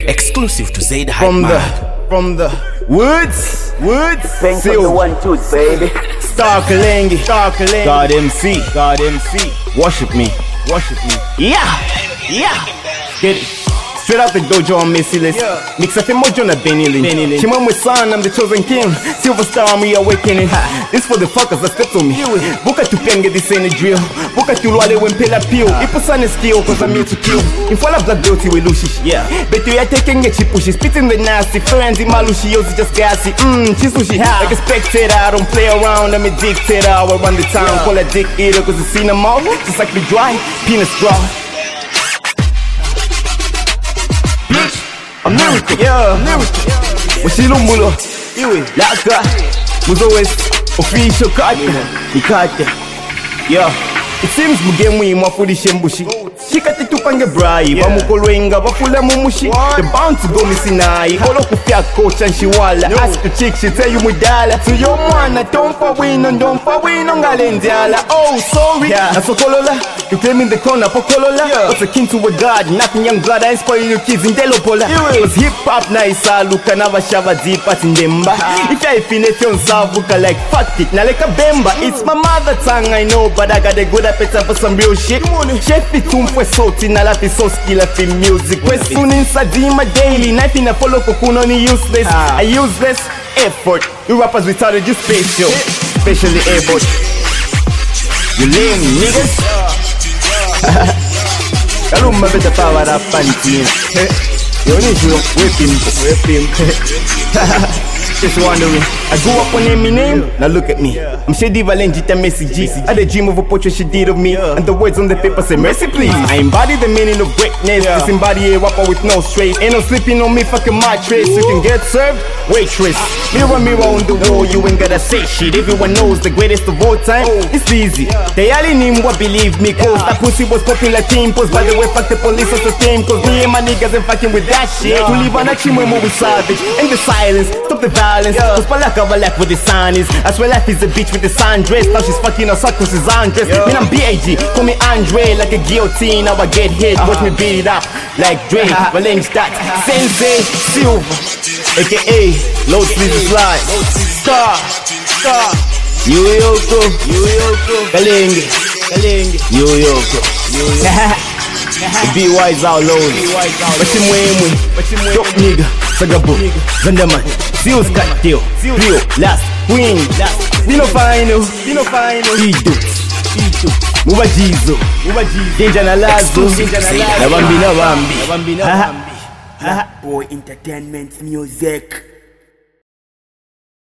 Exclusive to Zaid Hype From the woods, Thanks for the 1 2, baby. Star Kalengi, God MC, worship me, yeah, get it. Straight out the dojo, I'm merciless. Mix up emoji on a Benny Lynn. Shimon with son, I'm the chosen king. Silver star, I'm reawakening. This for the fuckers that stepped on me. Buka to penge, this ain't a drill. Buka to Lwale when pay la peel. If a son is skill, cause I'm here to kill. In fall of black beauty, we lose shit. But you are taking a chip, she's spitting the nasty. Friends in Malushi, yours just gassy. Chisushi, like a spectator. I don't play around, I'm a dictator. I will run the town, call a dick eater, cause it's seen them all. Just like the dry, peanut straw. I'm lyrical, Washilo Mulo, Laka, Muzoes, official Nikate. It seems Mugemi Mafudi Shembushi. Shikati tupange brai, Bamukoloinga, Bafula Mumushi. The bound to go missing eye. Holo Kufia coach and Shiwala. Ask the chick, she tell you Mudala. To your man, don't for win on Galendiala. Oh, sorry. That's so Kolola. You claim in the corner, Pokolola. What's akin to a god, knocking young blood, I spoil your kids in Delopola. Cause hip hop nice, look another shava deep at in Demba. If I finish on Savuka like fuck it, now like a Bemba. It's my mother tongue, I know, but I got a good appetite for some real shit. Chef it for salty, na life is so skill at music. We're soon inside my daily, knife in a follow cocoon useless. I useless effort. You rappers retarded, you spatial, especially airboat. You lame niggas. Kaluma better power up panty. You need to whip him. Just wondering, I grew up on Eminem, now look at me. I'm Shady Valengita Messi G. I had a dream of a portrait she did of me, and the words on the paper say mercy please. I embody the meaning of greatness, disembody a rapper with no straight. Ain't no sleeping on me, fucking mattress. You can get served, waitress. Mirror on the wall, you ain't gotta say shit. Everyone knows the greatest of all time, it's easy. They all in him what believe me, cause that pussy was popular team. Cause by the way, fuck the police as a team. Cause me and my niggas ain't fucking with that shit. To live on a chimo with savage, and the silence, stop the violence. Cause Palaka Balak with the sun is. I swear life is a bitch with the sundress. Now she's fucking us up cause she's undressed. Man, I'm B.A.G. Call me Andre like a guillotine. Now I get hit, watch me beat it up like Dre, Valenge that Sensei Silver, aka Low Sleazy Slide, Star, New Yoko, Kalenge, New Yoko. Be wise out loud. Dope nigga, Sagabu, Vandaman, Seals cut deal, Rio, last, Queen, Dino final, Idu, Muba Jizo, Danger na Lazo, Nabambi, Black Boy Entertainment Music.